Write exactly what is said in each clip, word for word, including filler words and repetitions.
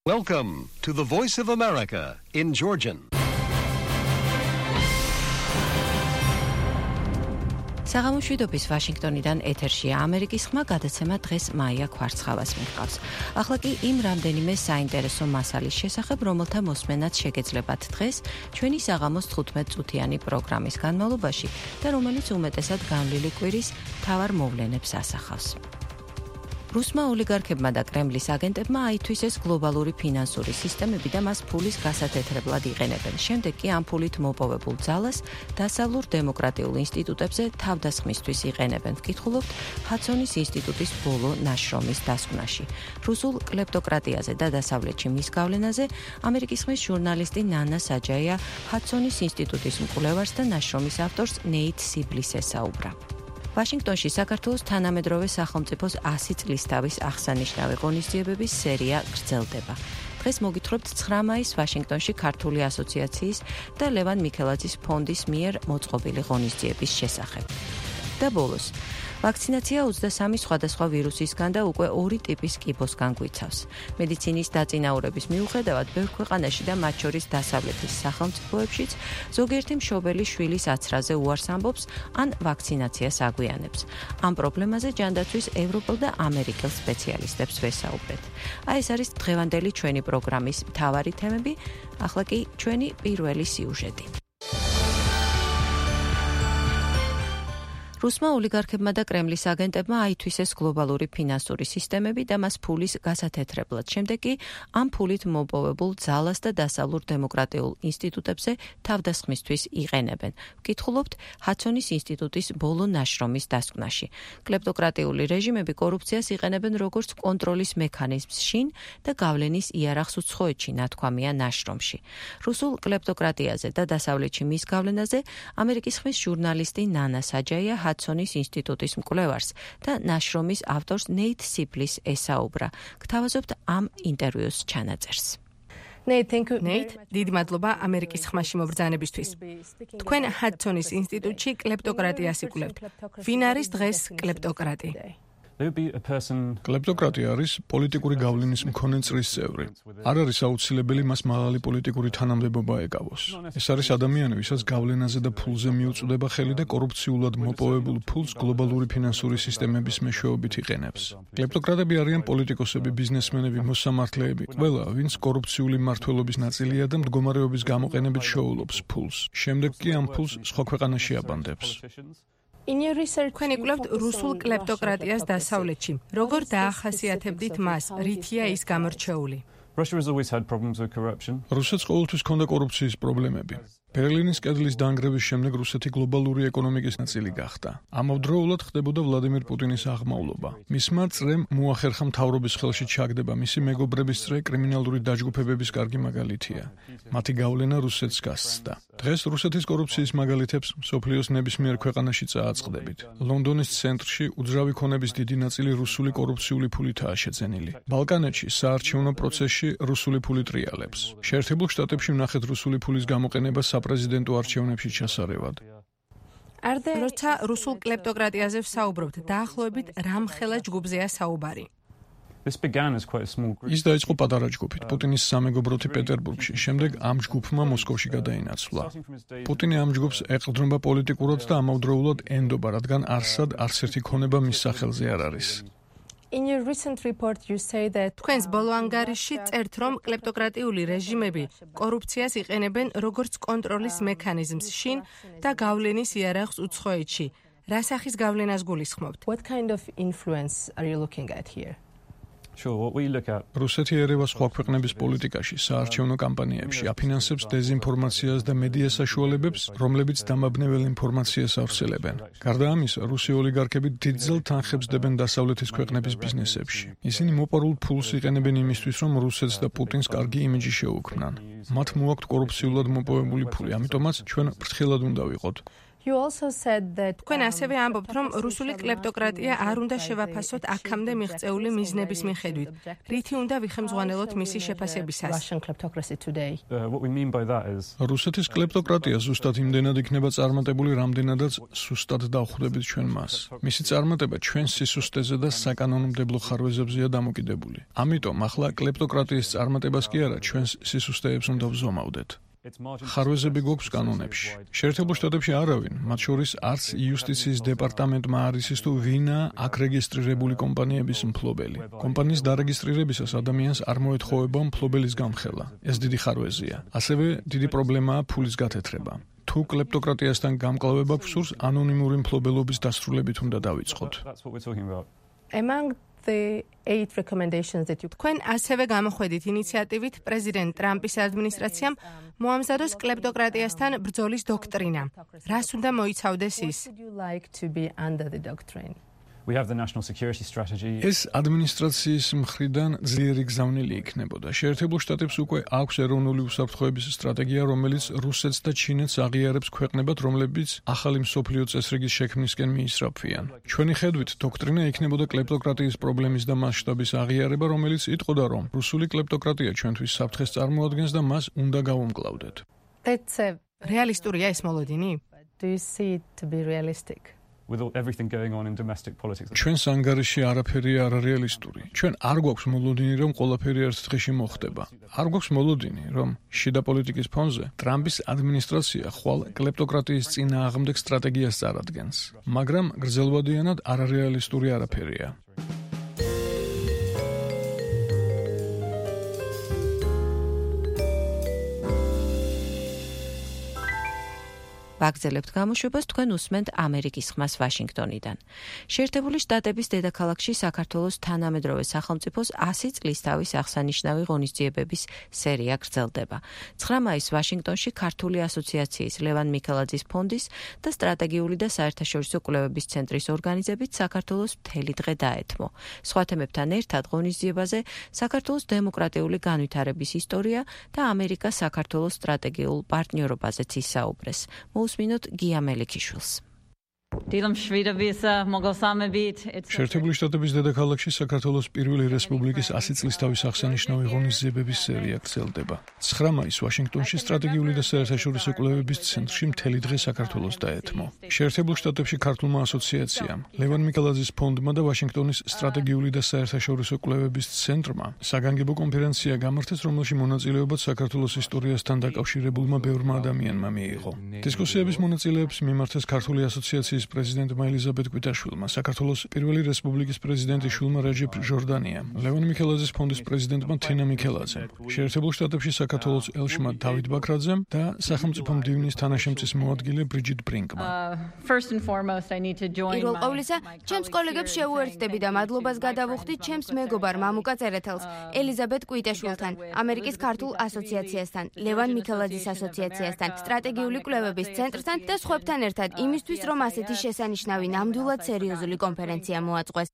Welcome to the Voice of America in Georgian. საღამოშვიდობის ვაშინგტონიდან ეთერშია ამერიკის ხმა გადაცემა დღეს მაია ქვარცხავას მიჰყავს. ახლა კი იმ რამდენიმე საინტერესო მასალის შესახებ, რომელთა მოსმენაც შეგეძლებათ დღეს ჩვენი საღამოს თხუთმეტ წუთიანი პროგრამის განმავლობაში და რომელიც უმეტესად განვლილი კვირის მთავარ მოვლენებს ასახავს. რუსმა ოლიგარქებმა და კრემლის აგენტებმა აითვისეს გლობალური ფინანსური სისტემები და მას ფულის გასათეთრებლად იყენებენ. შემდეგ კი ამ ფულით მოპოვებულ ძალას დასავლურ დემოკრატიულ ინსტიტუტებზე თავდასხმისთვის იყენებენ. ვკითხულობთ ჰადსონის ინსტიტუტის ბოლო ნაშრომის დასკვნაში. რუსულ კლეპტოკრატიაზე და დასავლეთში მის გავლენაზე ამერიკის ხმის ჟურნალისტი ნანა საჯაია ჰადსონის ინსტიტუტის მკვლევარს და ნაშრომის ავტორს ნეით სიბლის ესაუბრა. ვაშინგტონში საქართველოს თანამედროვე სახელმწიფოს ასი წლისთავის აღსანიშნავი ღონისძიებების სერია გრძელდება. დღეს მოგითხრობთ ცხრა მაისს ვაშინგტონში ქართული ასოციაციის და ლევან მიქელაძის ფონდის მიერ მოწყობილი ღონისძიების შესახებ. და ბოლოს, ვაქცინაცია ოცდასამი სხვადასხვა ვირუსისგან და უკვე ორი ტიპის კიბოსგან გვიცავს. მედიცინის დაწინაურების მიუხედავად, ბევრ ქვეყანაში და მათ შორის დასავლეთის სახელმწიფოებშიც ზოგიერთი მშობელი შვილის აცრაზე უარს ამბობს ან ვაქცინაციას აგვიანებს. ამ პრობლემაზე ჯანდაცვის ევროპელ და ამერიკელ სპეციალისტებს ვესაუბრეთ. აი ეს არის დღევანდელი ჩვენი პროგრამის მთავარი თემები, ახლა კი ჩვენი პირველი სიუჟეტი. რუსმა ოლიგარქებმა და კრემლის აგენტებმა აითვისეს გლობალური ფინანსური სისტემები და მას ფულის გასათეთრებლად. შემდეგ კი ამ ფულით მოპოვებულ ძალას და დასავლურ დემოკრატიულ ინსტიტუტებზე თავდასხმისთვის იყენებენ. ვკითხულობთ ჰადსონის ინსტიტუტის ბოლო ნაშრომის დასკვნაში. კლეპტოკრატიული რეჟიმები კორუფციას იყენებენ როგორც კონტროლის მექანიზმს შინ და გავლენის იარაღს უცხოეთში, ნათქვამია ნაშრომში. რუსულ კლეპტოკრატიაზე და დასავლეთში მის გავლენაზე ამერიკის ხმის ჟურნალისტი ნანა საჯაია ჰადსონის ინსტიტუტის მკვლევარს და ნაშრომის ავტორს ნეით სიბლის ესაუბრა. გთავაზობთ ამ ინტერვიუს ჩანაწერს. ნეით, დიდი მადლობა ამერიკის ხმაში მობრძანებისთვის. თქვენ ჰადსონის ინსტიტუტში კლეპტოკრატიას იკვლევთ. ვინ არის დღეს კლეპტოკრატი? კლეპტოკრატია არის პოლიტიკური გავლენის მქონე წრის წევრი. არ არის აუცილებელი მას მაღალი პოლიტიკური თანამდებობა ეკავოს. ეს არის ადამიანი, ვისაც გავლენაზე და ფულზე მიუწვდება ხელი და კორუფციულად მოპოვებულ ფულს გლობალური ფინანსური სისტემების მეშვეობით იყენებს. კლეპტოკრატები არიან პოლიტიკოსები, ბიზნესმენები, მოსამართლეები, ყველა, ვინც კორუფციული მმართველობის ნაწილია და მდგომარეობის გამოყენებით შოულობს ფულს. შემდეგ კი ამ ფულს სხვა ქვეყანაში აბანდებს. თქვენ იკვლევთ რუსულ კლეპტოკრატიას დასავლეთში. როგორ დაახასიათებდით მას? რითია ის გამორჩეული? რუსეთს ყოველთვის ჰქონდა კორუფციის პრობლემები. ბერლინის კედლის დანგრევის შემდეგ რუსეთი გლობალური ეკონომიკის ნაწილი გახდა. ამავდროულად ხდებოდა ვლადიმირ პუტინის აღმავლობა. მისმა წრემ მოახერხა მთავრობის ხელში ჩაგდება, მისი მეგობრების წრე კრიმინალური დაჯგუფებების კარგი მაგალითია. მათი გავლენა რუსეთს გასცდა. დღეს რუსეთის კორუფციის მაგალითებს მსოფლიოს ნებისმიერ ქვეყანაში წააწყდებით. ლონდონის ცენტრში უძრავი ქონების დიდი ნაწილი რუსული კორუფციული ფულითაა შეძენილი. ბალკანეთში საარჩევნო პროცესში რუსული ფული ტრიალებს. შეერთებულ შტატებში ვნახეთ რუსული ფულის გამოყენება საპრეზიდენტო არჩევნებში ჩასარევად. როცა რუსულ კლეპტოკრატიაზე ვსაუბრობთ, დაახლოებით რამხელა ჯგუფზეა საუბარი? ის დაიწყო პატარა ჯგუფით, პუტინის სამეგობროთი პეტერბურგში, შემდეგ ამ ჯგუფმა მოსკოვში გადაინაცვლა. პუტინი ამ ჯგუფს ეყრდნობა პოლიტიკურად და ამავდროულად ენდობა, რადგან არსად არც ერთი ქონება მის სახელზე არ არის. თქვენს ბოლო ანგარიშში წერთ, რომ კლეპტოკრატიული რეჟიმები კორუფციას იყენებენ როგორც კონტროლის მექანიზმს შინ და გავლენის იარაღს უცხოეთში. რა სახის გავლენას გულისხმობთ? რუსეთი ერევა სხვა ქვეყნების პოლიტიკაში, საარჩევნო კამპანიებში, აფინანსებს დეზინფორმაციას და მედია საშუალებებს, რომლებიც დამაბნეველ ინფორმაციას ავრცელებენ. გარდა ამისა, რუსი ოლიგარქები დიდძალ თანხებს დებენ დასავლეთის ქვეყნების ბიზნესებში. ისინი მოპარულ ფულს იყენებენ იმისთვის, რომ რუსეთს და პუტინს კარგი იმიჯი შეუქმნან. მათ მოაქვთ კორუფციულად მოპოვებული ფული, ამიტომაც ჩვენ ფრთხილად უნდა ვიყოთ. თქვენ ასევე ამბობთ, რომ რუსული კლეპტოკრატია არ უნდა შევაფასოთ აქამდე მიღწეული მიზნების მიხედვით. რითი უნდა ვიხემძღვანელოთ მისი შეფასებისას? რუსეთის კლეპტოკრატია ზუსტად იმდენად იქნება წარმატებული, რამდენადაც სუსტად დავხვდებით ჩვენ მას. მისი წარმატება ჩვენ სისუსტეზე და საკანონმდებლო ხარვეზებზეა დამოკიდებული. ამიტომ ახლა კლეპტოკრატიის წარმატებას კი არა, ჩვენს სისუსტეებს უნდა ვზომავდეთ. ხარვეზები გვაქვს კანონებში. შეერთებულ შტატებში არავინ, მათ შორის არც იუსტიციის დეპარტამენტმა არ იცის თუ ვინა აქ რეგისტრირებული კომპანიების მფლობელი. კომპანიის დარეგისტრირებისას ადამიანს არ მოეთხოვება მფლობელის გამხელა. ეს დიდი ხარვეზია. ასევე დიდი პრობლემაა ფულის გათეთრება. თუ კლეპტოკრატიასთან გამკლავება გსურს, ანონიმური მფლობელობის დასრულებით უნდა დავიწყოთ. თქვენ ასევე გამოხვედით ინიციატივით პრეზიდენტ ტრამპის ადმინისტრაციამ მოამზადოს კლეპტოკრატიასთან ბრძოლის დოქტრინა. რას უნდა მოიცავდეს ის? ეს ადმინისტრაციის მხრიდან ძლიერი გზავნილი იქნებოდა. შეერთებულ შტატებს უკვე აქვს ეროვნული უსაფრთხოების სტრატეგია, რომელიც რუსეთს და ჩინეთს აღიარებს ქვეყნებად, რომლებიც ახალი მსოფლიო წესრიგის შექმნისკენ მიისწრაფვიან. ჩვენი ხედვით, დოქტრინა იქნებოდა კლეპტოკრატიის პრობლემის და მასშტაბის აღიარება, რომელიც იტყოდა, რომ რუსული კლეპტოკრატია ჩვენთვის საფრთხეს წარმოადგენს და მას უნდა გავუმკლავდეთ. რეალისტურია ეს მოლოდინი? ჩვენს ანგარიში არაფერი არ არის რეალისტური. ჩვენ არ გვაქვს მოლოდინი, რომ ყველაფერი ერთ დღეში მოხდება. არ გვაქვს მოლოდინი, რომ შიდა პოლიტიკის ფონზე ტრამპის ადმინისტრაცია ხვალ კლეპტოკრატიის წინააღმდეგ სტრატეგიას წარადგენს. მაგრამ გრძელვადიანად არარეალისტური არაფერია. ვაგრძელებთ გამოშვებას, თქვენ უსმენთ ამერიკის ხმას ვაშინგტონიდან. შეერთებული შტატების დედაქალაქში საქართველოს თანამედროვე სახელმწიფოს ასი წლის თავის აღსანიშნავი ღონისძიებების სერია გრძელდება. ცხრა მაისს ვაშინგტონში ქართული ასოციაციის ლევან მიქელაძის ფონდის და სტრატეგიული და საერთაშორისო კვლევების ცენტრის ორგანიზებით საქართველოს მთელი დღე დაეთმო. სხვა თემებთან ერთად ღონისძიებაზე საქართველოს დემოკრატიული განვითარების ისტორია და ამერიკა საქართველოს სტრატეგიულ პარტნიორობაზეც ისაუბრეს. უსმინოთ გია მელიქიშვილს. შეერთებული შტატების დედაქალაქში საქართველოს პირველი რესპუბლიკის ასი წლის თავის აღსანიშნავი ღონისძიებების სერია გრძელდება. ცხრა მაისს ვაშინგტონში სტრატეგიული და საერთაშორისო კვლევების ცენტრში მთელი დღე საქართველოს დაეთმო. შეერთებულ შტატებში ქართულმა ასოციაციამ, ლევან მიქელაძის ფონდმა და ვაშინგტონის სტრატეგიული და საერთაშორისო კვლევების ცენტრმა საგანგებო კონფერენცია გამართეს, რომელშიც მონაწილეობაც საქართველოს ისტორიასთან დაკავშირებულმა ბევრმა ადამიანმა მიიღო. დისკუსიების მონაწილეებს მიმართეს ქართული ასოციაციის პრეზიდენტმა ელიზაბეთ კვიტაშვილმა, საქართველოს პირველი რესპუბლიკის პრეზიდენტი შულმა რეჯეფ ჟორდანიამ, ლევან მიქელაძის ფონდის პრეზიდენტმა თინა მიქელაძემ, შეერთებულ შტატებში საქართველოს ელჩმა დავით ბაქრაძემ და სახელმწიფო მდივნის თანაშემწის მოადგილე ბრიჯიტ ბრინკმა. პირველ ყოვლისა, ჩემს კოლეგებს შევუერთდები და მადლობას გადავუხდით ჩემს მეგობარ მამუკა წერეთელს, ელიზაბეთ კვიტაშვილთან, ამერიკის ქართულ ასოციაციასთან, ლევან მიქელაძის ასოციაციასთან, სტრატეგიული კვლევების ცენტრთან და სხვებთან ერთად იმისთვის, რომ ასეთი შესანიშნავი ნამდვილად სერიოზული კონფერენცია მოაწყვეს.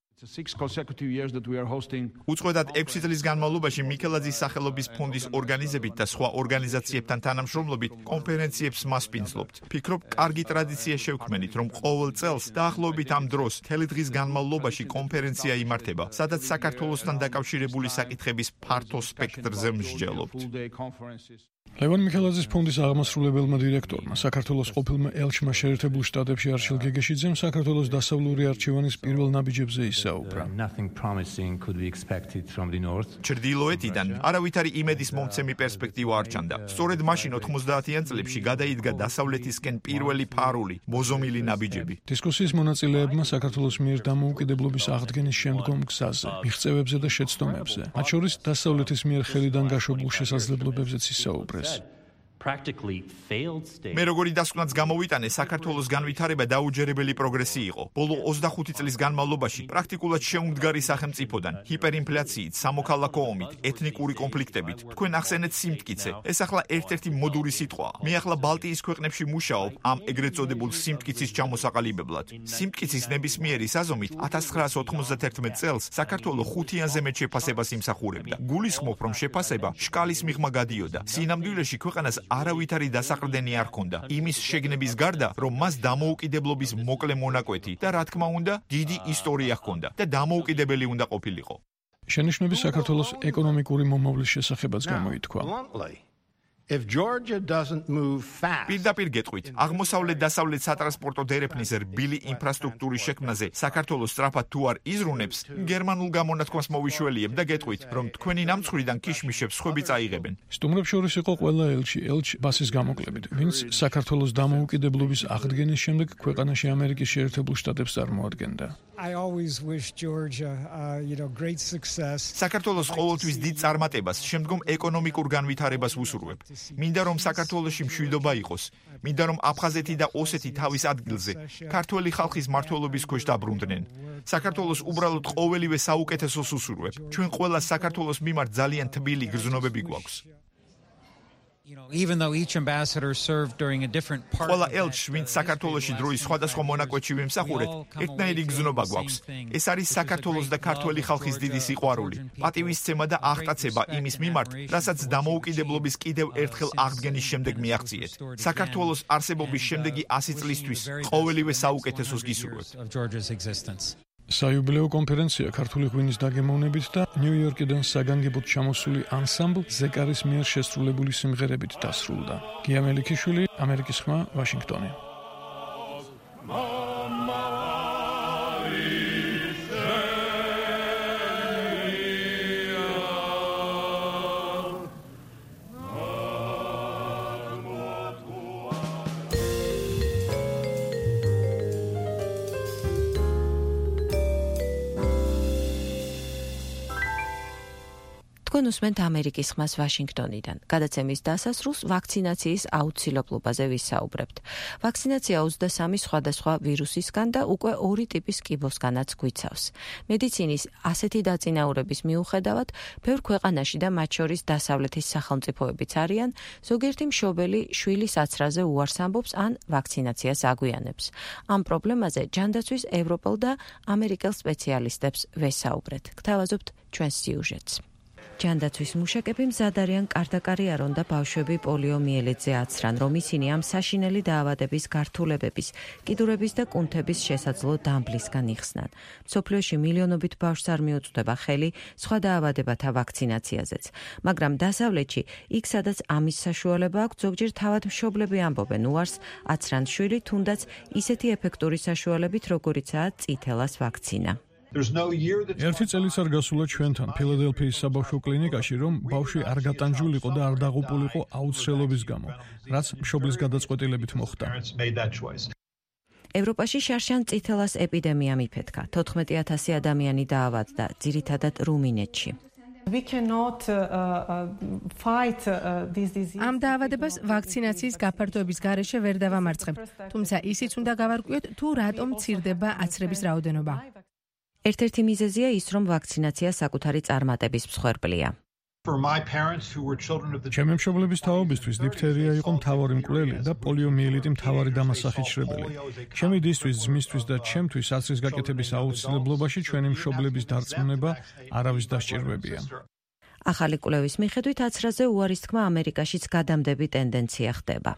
უწყვეტად ექვსი წლის განმავლობაში მიქელაძის სახელობის ფონდის ორგანიზებით და სხვა ორგანიზაციებთან თანამშრომლობით კონფერენციებს მასპინძლობთ. ფიქრობ, კარგი ტრადიცია შევქმნით, რომ ყოველ წელს დაახლოებით ამ დროს მთელი დღის განმავლობაში კონფერენცია იმართება, სადაც საქართველოსთან დაკავშირებული საკითხების ფართო სპექტრზე მსჯელობთ. ლევან მიქელაძის ფონდის აღმასრულებელმა დირექტორმა, საქართველოს ყოფილმა ელჩმა შეერთებულ შტატებში არჩილ გეგეშიძემ საქართველოს დასავლური არჩევანის პირველ ნაბიჯებზე ისაუბრა. ჩრდილოეთიდან არავითარი იმედის მომცემი პერსპექტივა არ ჩანდა. სწორედ მაშინ ოთხმოცდაათიან წლებში გადაიდგა დასავლეთისკენ პირველი ფარული, მოზომილი ნაბიჯები. დისკუსიის მონაწილეებმა საქართველოს მიერ დამოუკიდებლობის აღდგენის შემდგომ გზაზე, მიღწევებზე და შეცდომებზე, მათ შორის დასავლეთის მიერ ხელიდან გაშვებულ შესაძლებლობებზეც ისაუბრეს. მე როგორი დასკვნაც გამოვიტანე, საქართველოს განვითარება დაუჯერებელი პროგრესი იყო. ბოლო ოცდახუთი წლის განმავლობაში პრაქტიკულად შეუმდგარი სახელმწიფოდან, ჰიპერინფლაციით, სამოქალაქო ომით, ეთნიკური კონფლიქტებით, თქვენ ახსენეთ სიმტკიცე. ეს ახლა ერთ-ერთი მოდური სიტყვაა. მე ახლა ბალტიის ქვეყნებში მუშაობ ამ ეგრეთ წოდებულ სიმტკიცის ჩამოსაყალიბებლად. სიმტკიცის ნებისმიერი საზომით ათას ცხრაას ოთხმოცდათერთმეტ წელს საქართველო ხუთიანზე მეტ შეფასებას იმსახურებდა. გულისხმობ, რომ შეფასება შკალის მიღმა გადიოდა. სინამდვილეში ქვეყანას არავითარი დასაყრდენი არ ჰქონდა. იმის შეგნების გარდა, რომ მას დამოუკიდებლობის მოკლე მონაკვეთი და რა თქმა უნდა, დიდი ისტორია ჰქონდა და დამოუკიდებელი უნდა ყოფილიყო. შენიშვნები საქართველოს ეკონომიკური მომავლის შესახებაც გამოითქვა. If Georgia doesn't move fast. პირდაპირ გეტყვით, აღმოსავლეთ-დასავლეთ სატრანსპორტო დერეფნის რბილი ინფრასტრუქტურის შექმნაზე საქართველოს სწრაფად თუ არ იზრუნებს, გერმანულ გამონათქვამს მოვიშველიებ და გეტყვით, რომ თქვენი ნამცხრიდან ქიშმიშებს სხვები წაიღებენ. სტუმრებს შორის იყო ყველა ელჩი, ელჩ ბასის გამოკლებით, ვინც საქართველოს დამოუკიდებლობის აღდგენის შემდეგ ქვეყანაში ამერიკის შეერთებულ შტატებს წარმოადგენდა. I always wish Georgia, uh, you know, great success. საქართველოს ყოველთვის დიდ წარმატებას, შემდგომ ეკონომიკურ განვითარებას ვუსურვებ. მინდა რომ საქართველოში მშვიდობა იყოს. მინდა რომ აფხაზეთი და ოსეთი თავის ადგილზე ქართველი ხალხის მმართველობის ქვეშ დაბრუნდნენ. საქართველოს უბრალოდ ყოველივე საუკეთესოს ვუსურვებ. ჩვენ ყველა საქართველოს მიმართ ძალიან თბილი გრძნობები გვაქვს. You know, even though each ambassador served during a different part ყველა ელჩს, ვინც საქართველოში დროის სხვადასხვა მონაკვეთში ვიმსახურეთ, ერთნაირი გზნობა გვაქვს. ეს არის საქართველოს და ქართველი ხალხის დიდი სიყვარული, პატივისცემა და აღტაცება იმის მიმართ, რასაც დამოუკიდებლობის კიდევ ერთხელ აღდგენის შემდეგ მიაღწიეთ. საქართველოს არსებობის შემდეგი ასი წლისთვის ყოველივე საუკეთესოს გისურვებთ. საიუბილეო კონფერენცია ქართული ღვინის დაგემოვნებით და ნიუ-იორკიდან საგანგებოდ ჩამოსული ანსამბლ ზეკარის მიერ შესრულებული სიმღერებით დასრულდა. გია მელიქიშვილი, ამერიკის ხმა, ვაშინგტონი. თქვენ უსმენთ ამერიკის ხმას ვაშინგტონიდან. გადაცემის დასასრულს ვაქცინაციის აუცილებლობაზე ვისაუბრებთ. ვაქცინაცია ოცდასამი სხვადასხვა ვირუსისგან და უკვე ორი ტიპის კიბოსგანაც გვიცავს. მედიცინის ასეთი დაწინაურების მიუხედავად, ბევრ ქვეყანაში და მათ შორის დასავლეთის სახელმწიფოებიც არიან, ზოგიერთი მშობელი შვილის აცრაზე უარს ამბობს ან ვაქცინაციას აგვიანებს. ამ პრობლემაზე ჯანდაცვის ევროპელ და ამერიკელ სპეციალისტებს ვესაუბრეთ. გთავაზობთ ჩვენს სიუჟეტს. ჯანდაცვის მუშაკები მზად არიან კარდაკარიარონ და ბავშვები პოლიომიელიტზე აცრან, რომ ისინი ამ საშინელი დაავადების გართულებების, კიდურების და კუნთების შესაძლო დამბლისგან იხსნან. მსოფლიოში მილიონობით ბავშვს არ მიუწვდება ხელი სხვა დაავადებათა ვაქცინაციაზეც. მაგრამ დასავლეთში, იქ სადაც ამის საშუალება აქვს, ზოგჯერ თავად მშობლები ამბობენ უარს აცრან შვილი, თუნდაც ისეთი ეფექტური საშუალებით, როგორიცაა წითელას ვაქცინა. ერთი წელიც არ გასულა ჩვენთან ფილადელფიის საბავშვო კლინიკაში, რომ ბავშვი არ გატანჯულიყო და არ დაღუპულიყო აუცილებლობის გამო, რაც მშობლის გადაწყვეტილებით მოხდა. ევროპაში შარშან წითელას ეპიდემია მიფეთქა. თოთხმეტი ათასი ადამიანი დაავადდა, ძირითადად რუმინეთში. ამ დაავადებას ვაქცინაციის გაფართოების გარეშე ვერ დავამარცხებთ, თუმცა ისიც უნდა გავარკვიოთ, თუ რატომ მცირდება აცრების რაოდენობა. ერთ-ერთი მიზეზია ის, რომ ვაქცინაცია საკუთარი წარმატების მსხვერპლია. ჩემი მშობლების თაობისთვის დიფთერია იყო მთავარი მკვლელი და პოლიომიელიტი მთავარი დამასახიჩრებელი. ჩემი დისთვის, ძმისთვის და ჩემთვის აცრის გაკეთების აუცილებლობაში ჩვენი მშობლების დარწმუნება არავის დასჭირვებია. ახალი კვლევის მიხედვით აცრაზე უარის თქმა ამერიკაშიც გადამდები ტენდენცია ხდება.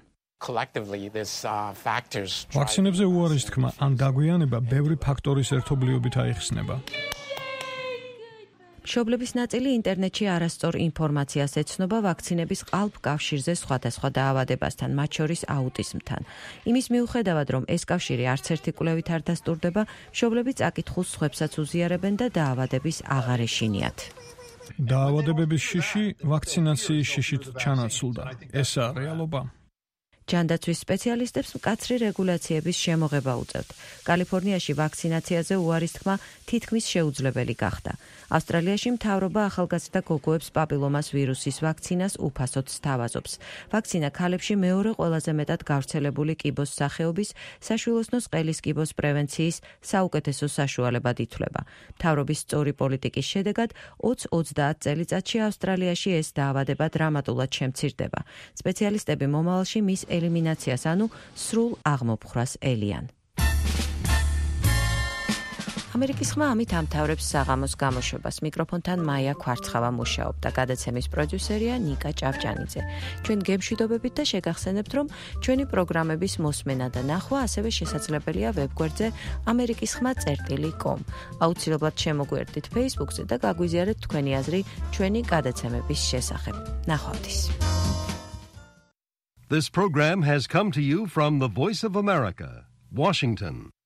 ვაქცინებზე უარის თქმა ან დაგვიანება ბევრი ფაქტორის ერთობლიობით აიხსნება. მშობლების ნაწილი ინტერნეტში არასწორ ინფორმაციას ეცნობა ვაქცინების ყალბ კავშირზე სხვადასხვა დაავადებასთან, მათ შორის აუტიზმთან. იმის მიუხედავად, რომ ეს კავშირი არც ერთი კვლევით არ დასტურდება, მშობლები წაკითხულს სხვებსაც უზიარებენ და დაავადების აღარ ეშინიათ. დაავადებების შიში ვაქცინაციის შიშით ჩანაცვლდა. ესაა რეალობა. ჯანდაცვის სპეციალისტებს მკაცრი რეგულაციების შემოღება უწევთ. კალიფორნიაში ვაქცინაციაზე უარის თქმა თითქმის შეუძლებელი გახდა. ავსტრალიაში მთავრობა ახალგაზრდა გოგოებს პაპილომას ვირუსის ვაქცინას უფასოდ სთავაზობს. ვაქცინა ქალებში მეორე ყველაზე მეტად გავრცელებული კიბოს სახეობის საშვილოსნოს ყელის კიბოს პრევენციის საუკეთესო საშუალებად ითვლება. მთავრობის სწორი პოლიტიკის შედეგად ოცდაათ წელიწადში ავსტრალიაში ეს დაავადება დრამატულად შემცირდება. სპეციალისტები მომავალში მის ელიმინაციას, ანუ სრულ აღმოფხვრას ელიან. ამერიკის ხმა ამით ამთავრებს საღამოს გამოშვებას. მიკროფონთან მაია ქვარცხავა მუშაობდა, გადაცემის პროდიუსერია ნიკა ჭავჭანიძე. ჩვენ გემშვიდობებით და შეგახსენებთ, რომ ჩვენი პროგრამების მოსმენა და ნახვა ასევე შესაძლებელია ვებგვერდზე ამერიკის ხმა წერტილი კომ. აუცილებლად შემოგვიერთდით Facebook-ზე და გაგვიზიარეთ თქვენი აზრი ჩვენი გადაცემების შესახებ. ნახვამდის. This program has come to you from the Voice of America, Washington.